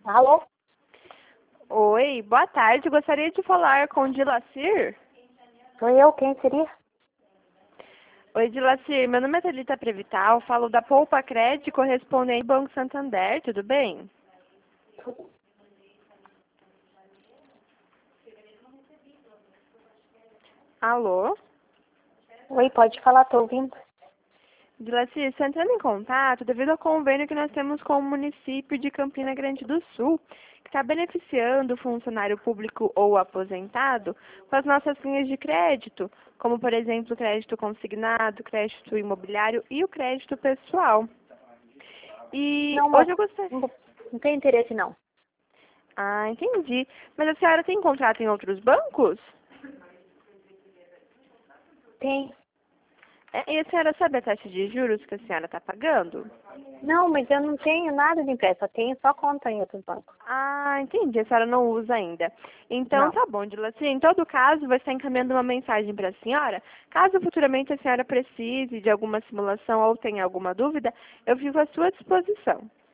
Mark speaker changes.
Speaker 1: Alô?
Speaker 2: Oi, boa tarde. Gostaria de falar com Dilacir.
Speaker 1: Sou eu, quem seria?
Speaker 2: Oi, Dilacir. Meu nome é Thalita Prevital. Falo da Poupa Crédito, correspondente ao Banco Santander. Tudo bem? Alô?
Speaker 1: Oi, pode falar, tô ouvindo.
Speaker 2: Dilacir, estou entrando em contato devido ao convênio que nós temos com o município de Campina Grande do Sul, que está beneficiando o funcionário público ou aposentado com as nossas linhas de crédito, como, por exemplo, o crédito consignado, crédito imobiliário e o crédito pessoal. E
Speaker 1: Não,
Speaker 2: hoje
Speaker 1: moça,
Speaker 2: eu gostaria...
Speaker 1: não tem interesse não.
Speaker 2: Ah, entendi. Mas a senhora tem contrato em outros bancos?
Speaker 1: Tem.
Speaker 2: E a senhora sabe a taxa de juros que a senhora está pagando?
Speaker 1: Não, mas eu não tenho nada de empréstimo, eu tenho só conta em outros bancos.
Speaker 2: Ah, entendi. A senhora não usa ainda. Então,
Speaker 1: Não.
Speaker 2: tá bom, Dilacir. Em todo caso, vai estar encaminhando uma mensagem para a senhora. Caso futuramente a senhora precise de alguma simulação ou tenha alguma dúvida, eu fico à sua disposição.